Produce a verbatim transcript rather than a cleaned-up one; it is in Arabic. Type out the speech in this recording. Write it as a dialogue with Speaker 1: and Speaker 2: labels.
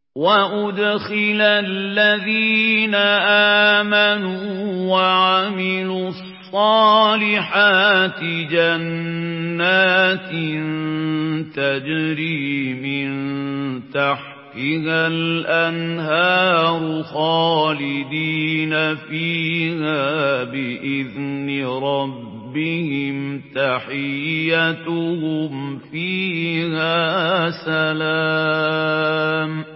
Speaker 1: وَأُدْخِلَ الَّذِينَ آمَنُوا وَعَمِلُوا الصَّالِحَاتِ جَنَّاتٍ تَجْرِي مِن تَحْتِهَا الْأَنْهَارُ خَالِدِينَ فِيهَا بِإِذْنِ رَبِّهِمْ تَحِيَّتُهُمْ فِيهَا سَلَامٌ